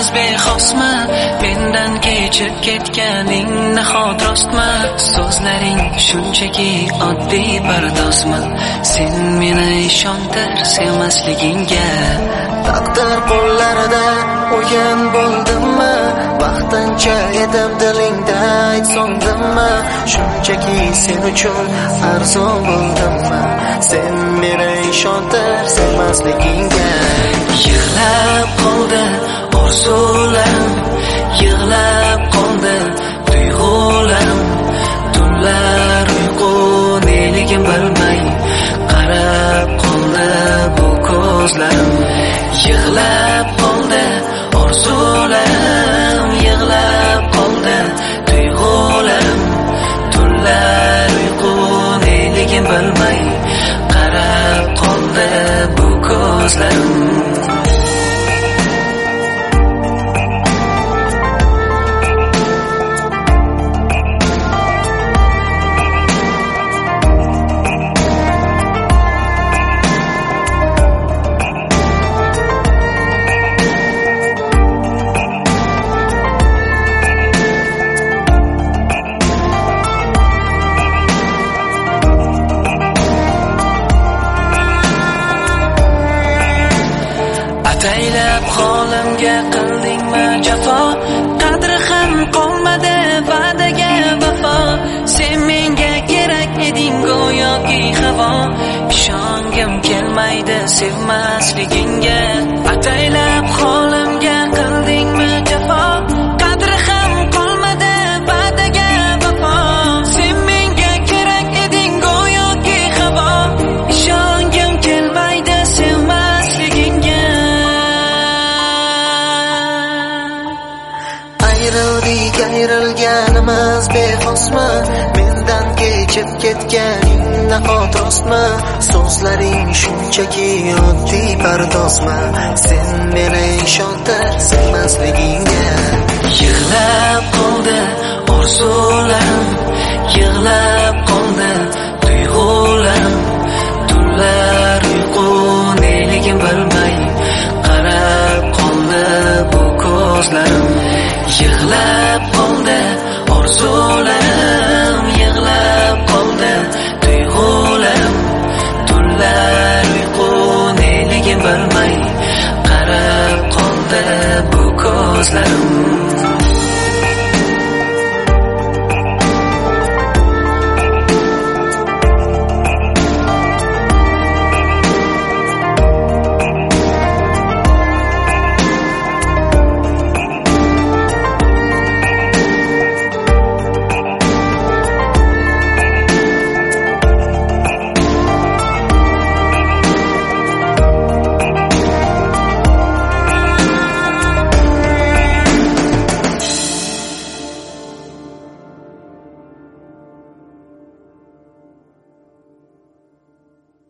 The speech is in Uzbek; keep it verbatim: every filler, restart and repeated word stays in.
bexosmi? Mendan kechib ketganingni xotirostmi? So'zlaring shunchaki oddiy pardozmi? Sen meni ishontir sevmasligingga. Taqdir qo'llarida o'yin bo'ldimmi? Vaqtincha edim dilingda aytsondimmi? Shunchaki sen uchun arzon bo'ldimmi? Sen meni ishontir sevmasligingga. Yig'lab qoldi orzularim, yig'lab qoldi tuyg'ularim. Tunlar uyqu neligim bilmay qarab qoldi bu ko'zlarim. Yig'lab qoldi orzularim, yig'lab qoldi tuyg'ularim. Tunlar uyqu neligim bilmay qarab qoldi bu ko'zlarim. Ataylab holimga qildingmi jafo? Qadri ham qolmadi va'daga vafo. Sen menga kerak eding go'yoki havo. Ishongim kelmaydi sevmasligingga. Ataylab holimga qildingmi jafo? Qadri ham qolmadi va'daga vafo. Sen menga kerak eding go'yoki havo. Ishongim kelmaydi sevmasligingga. Ayrildik, ayrilganimiz bexosmi? Mendan kechib ketganingni xotirostmi? So'zlaring shunchaki oddiy pardozmi? Sen meni ishontir sevmasligingga. Yig'lab qoldi orzularim, yig'lab qoldi tuyg'u